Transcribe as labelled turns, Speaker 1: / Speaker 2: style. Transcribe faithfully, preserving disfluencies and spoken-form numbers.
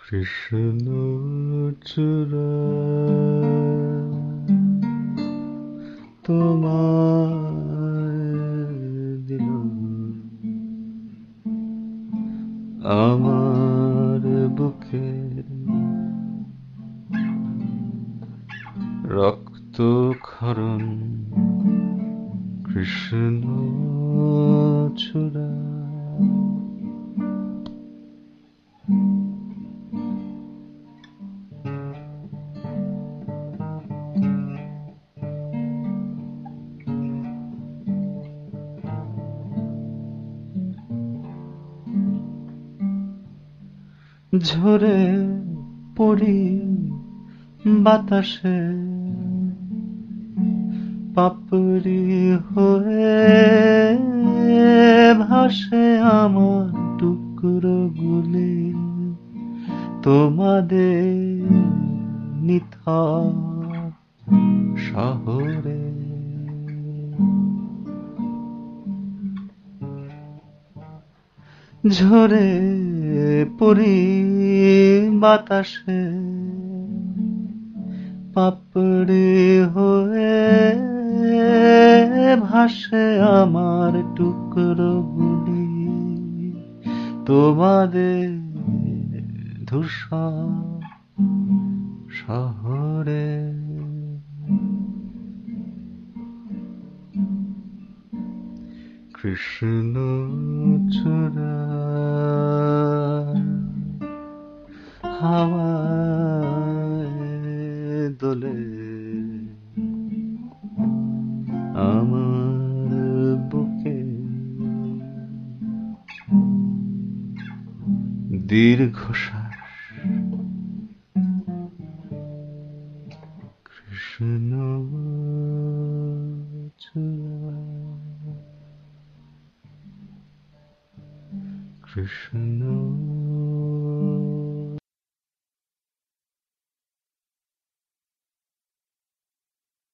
Speaker 1: কৃষ্ণ চূড়া তোমায় দিল আমার বুকে রক্ত ক্ষরণ কৃষ্ণ চূড়া ঝরে পড়ি বাতাসে পাপড়ি হয়ে ভাসে আমার টুকরো গুলি তোমাদের নিথর শহরে ঝরে পড়ি বাতাসে পাপড়ি হয়ে ভাসে আমার টুকরো গুলি তোমাদের ধূসর শহরে কৃষ্ণ চূড়া হাওয়ায় দোলে আমার বুকে দীর্ঘশ্বাস কৃষ্ণ চূড়া কৃষ্ণ